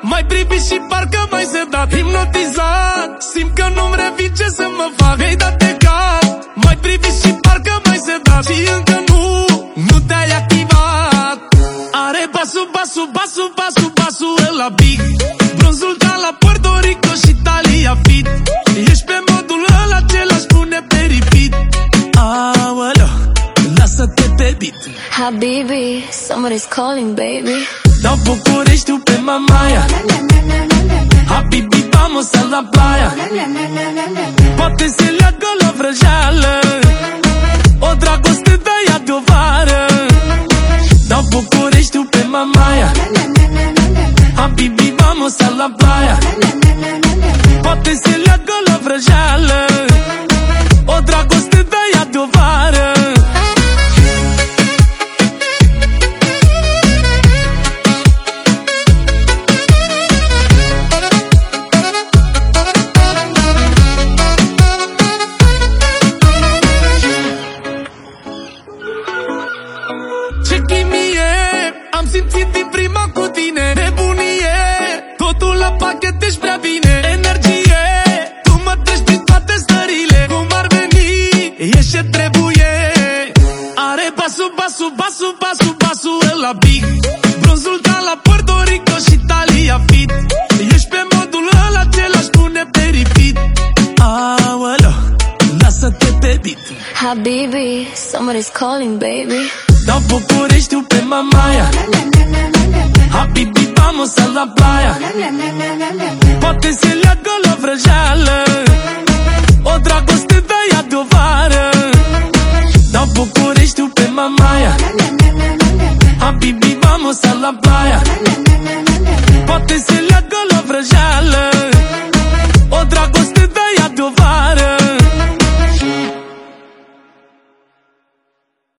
mai privit și parcă mai sedat, hipnotizat. Simt că nu-mi revin ce să mă fac. Ei dat de cap, mai privit și parcă mai sedat și încă nu te-ai activat. Are basul, basul, basul, basul, basul ăla big, bronzul ca la Puerto Rico și Italia fit. Ești pe modul ăla ce l-aș pune pe repeat. Aoleo, lasă-te pe beat. Habibi, somebody's calling, baby. Dau Bucureștiu pe Mamaia. Habibi, vamos a la playa. Poate se leagă la vrăjeală, o dragoste de ea de-o vară. Dau Bucureștiu pe Mamaia. Habibi, vamos a la playa. Poate se leagă la vrăjeală, o dragoste de ea de-o vară. Ce chimie am simțit din prima cu tine, nebunie, totul la pachet, ești prea bine. Energie, tu mă treci prin toate stările, cum ar veni, ești ce trebuie. Are basul, basul, basul, basul, basul ăla big, bronzul ca la Puerto Rico și Italia fit. Ești pe modul ăla ce l-aș pune pe repeat. Aoleo, lasă-te pe beat. Habibi, somebody's calling, baby. Dau Bucureștiu pe Mamaia. Habibi, vamos a la playa. Poate se leagă la vrăjeală, o dragoste de ea de-o vară. Dau Bucureștiu pe Mamaia. Habibi, vamos a la playa.